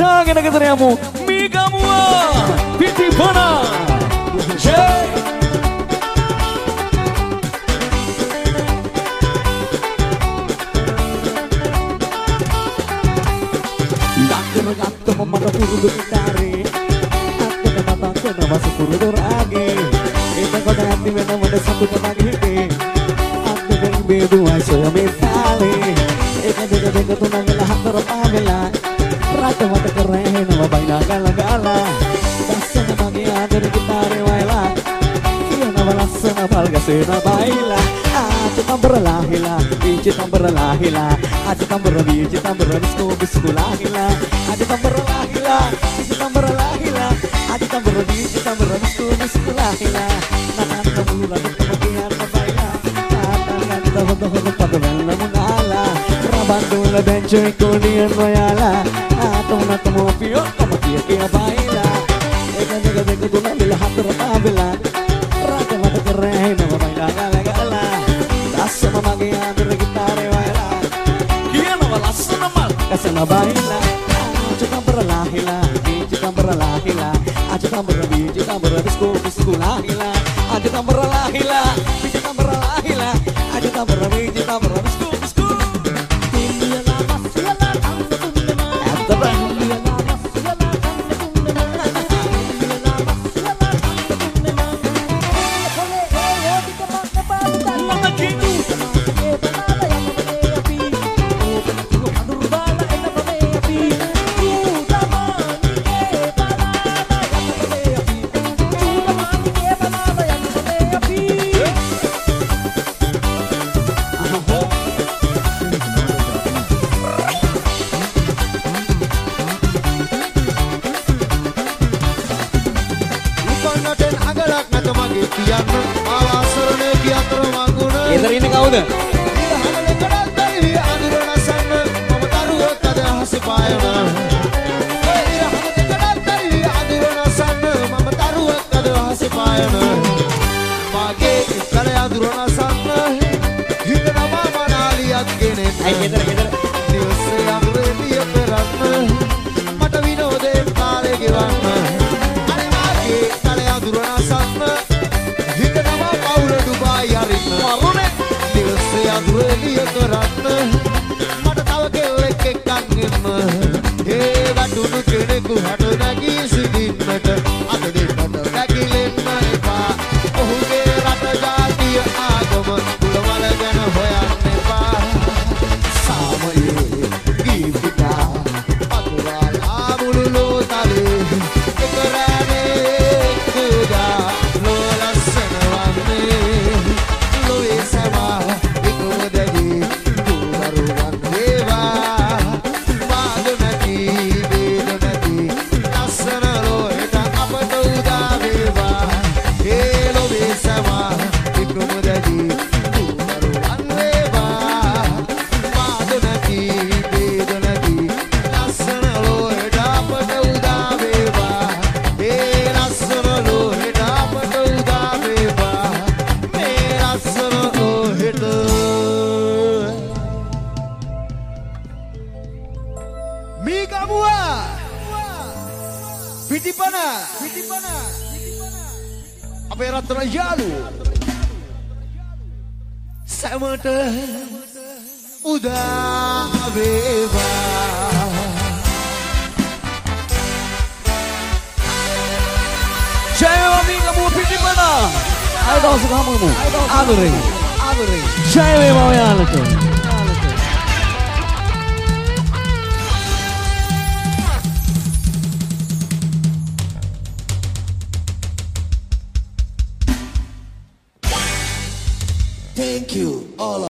ගෙන ගෙදර යමු මේ ගමුව පිටිපන ජේ Dakkana gattama mata purudu gitare Akkana tatakana wasu purudu rage Etakota ඇති වෙනවද සතුට මගේ හිතේ අද්දෙන් බේදුවයි සොයමේ තාලේ එක දෙක දෙක තුන වෙලා හතර පහ වෙලා රටවට කරේනවා බයිලා ගලගලා දස්සන මගේ ආදර ගිතාරේ වයලා කියනවා ලස්සන පල්ගසේන බයිලා ආච්චි තඹරලා හිලා බීචි තඹරලා හිලා ආච්චි තඹර බීචි තඹර විස්කෝ විස්කුලා හිලා ආච්චි තඹරලා හිලා බීචි තඹරලා හිලා ආච්චි තඹර බීචි තඹර විස්කෝ විස්කුලා හිලා නතන්න මුලා දුක්කම කියන්න බයිලා තාතන් හොද හොද පදවන්න මුනාලා රබන්දුල බෙන්චේ කොලියන් වයාලා ආතොනත මොපියෝ කම කිය කිය බයිලා එක දෙක දෙක තුන වෙලා හතර පහ වෙලා රටවට කරේනවා බයිලා ගලගලා දස්සම මගේ ආදර ගිතාරේ වයලා කියනවා ලස්සන මල් කසන බයිලා ආච්චි තඹරලා හිලා බීචි තඹරලා හිලා ආච්චි තඹර බීචි තඹර විස්කෝ විස්කුලා හිලා ආච්චි තඹරලා හිලා බීචි තඹරලා හිලා ආච්චි තඹර බීචි තඹර විස්කෝ විස්කෝ තියලා මස්යලා තන්න තුන්නෙම ඇත්තට Eder ini kau dah. මට තව කෙල්ලෙක් එක්කන් එන්න ඒ වටුණු කෙනෙකු හට නැගී සිටින්නට අද දෙන්නට නැගිලෙන්න එපා ඔහුගේ රට ජාතිය ආගම කුලවල ගැන හොයන්න එපා සාමයේ ගීතිකා පතුරාලා මුළු ලෝතලේ එක රැනේ කුඩා ලෝලස්සන වන්නේ ලොවේ සමා අපේ රත්තරන් යාළුවෝ සැමට උදා වේවා ජය වේවා මේ ගමුව පිටිපන අය දවසක හමුවෙමු ආදරෙන් ජය වේවා ඔයාලට Thank you all.